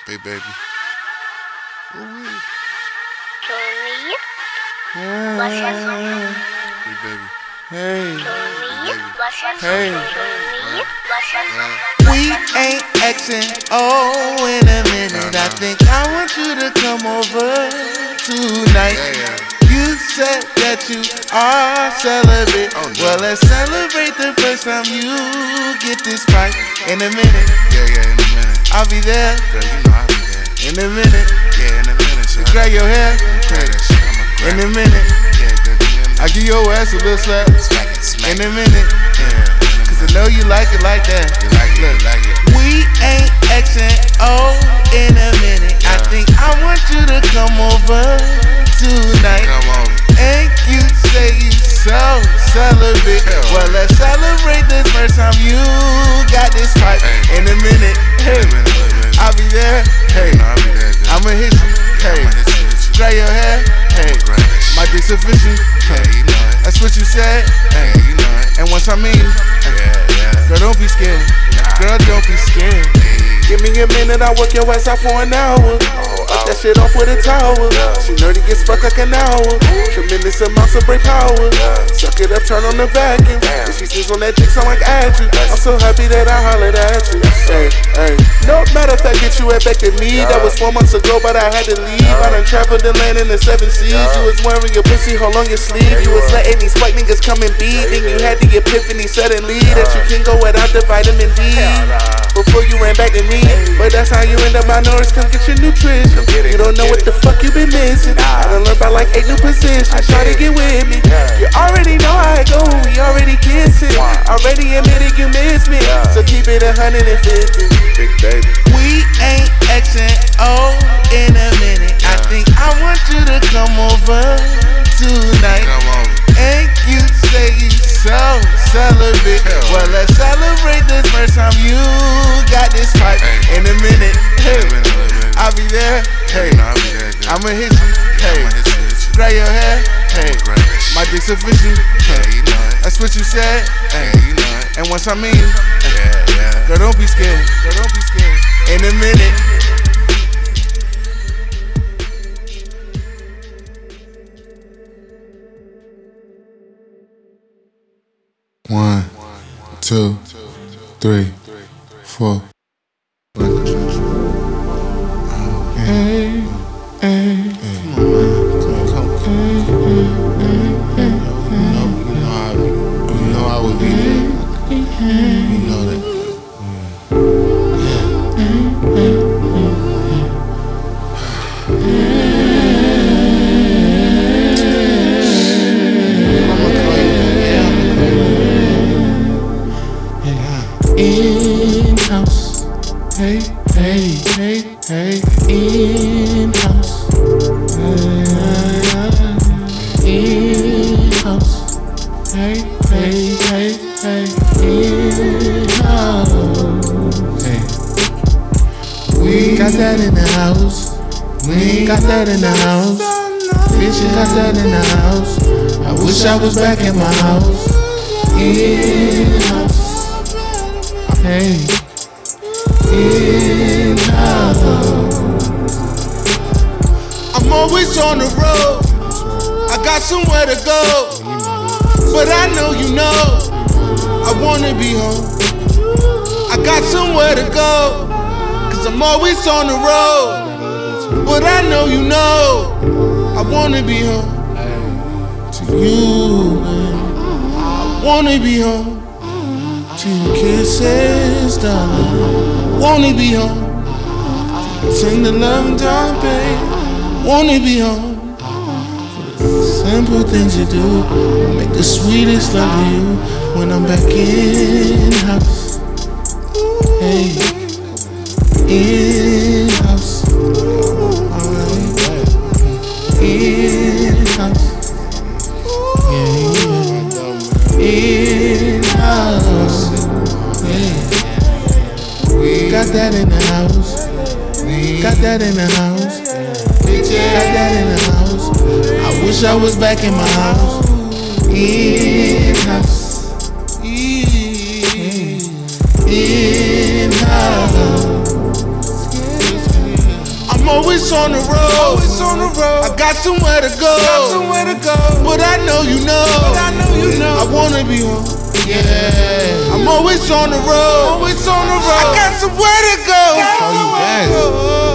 Hey, baby. Ooh-wee. Hey, baby. Hey, Hey. hey. Uh, We ain't Xing in a minute. I think I want you to come over tonight. yeah. You said that you are celibate. Oh, no. Well, let's celebrate the first time you get this pipe. In a minute, Yeah, in a minute. I'll be there. Girl, you know I'll be there. In a minute, Yeah, in a minute, son. grab your hair. Grab that shit. I'ma grab In a it. minute, Yeah, girl, give me a I minute. give your ass a little slap. Smack it, smack In it. a minute, Yeah, cause I know you like it like that. You like it, you like it. We ain't Xing in a minute. I think I want you to come over tonight. Come over. And you say you so celibate. Hell Well, yeah. let's celebrate this first time you got this pipe. Hey. In a minute, hey, In a minute. I'll be there. Hey, You know I'll be there, girl. I'ma hit you. Hey, I'ma hit you. grab your hair. Hey, Grab that shit. my dick's official. Yeah, you know it. That's what you said. Hey, you know it. And once I mean you, Yeah. girl, don't be scared. Girl, don't be scared. Hey. Give me a minute, I work your ass out for an hour. Fuck that shit off with a towel. She nerdy gets fucked like an hour. Tremendous amounts of brake power. Suck it up, turn on the vacuum. If she sits on that dick, sound like Andrew. I'm so happy that I hollered at you. Hey, hey. No matter of fact, get you right back to me. That was 4 months ago, but I had to leave. I done traveled the land in the 7 seas. You was wearing your pussy hole on your sleeve. You was letting these white niggas come and beat. Then you had the epiphany suddenly that you can go without the vitamin D. Before you ran back to me, but that's how you end up minorities. Come get your nutrition. You don't know what the fuck you been missing. I done learned about like 8 new positions. Try to get with me. You already know how it go. We already kissing. Already admitted you miss me. So keep it 150. Big baby. We ain't Xing in a minute. I think I want you to come over tonight. Come over. And you say you so celibate. Well, let's celebrate this first time you got this pipe. Hey. In a minute, hey, In a minute. I'll be there. Hey, You know I'll be there, girl. I'ma hit you. Hey, I'ma hit you. grab your hair. Hey, Grab that shit. my dick's official. Yeah, you know it. That's what you said. Yeah, you know it. And once I mean you, Yeah. girl, don't be scared. Girl, don't be scared. In a minute. One, two, three, four. You know I would be there. You know that. In-house, hey, hey, hey, hey, in-house, in-house, hey, hey, hey, hey, in-house, hey. We got that in the house, we got that in the house, bitch, you got that in the house. I wish I was back in my house, in-house. Hey, in-house. I'm always on the road. I got somewhere to go, but I know you know I wanna be home. I got somewhere to go, cause I'm always on the road, but I know you know I wanna be home. To you, man. I wanna be home. To your kisses, darling. Wanna be home. Send the love and time, babe. Wanna be home. For the simple things you do, make the sweetest love to you when I'm back in house. Hey, in house. Alright, in house. Yeah, in house. Got that in the house. Got that in the house. Got that in the house. I wish I was back in my house. In house. In house. always on the road. I got somewhere to go. But I know you know. I wanna be home. Yeah. I'm always on the road. I got somewhere to go. Call you back.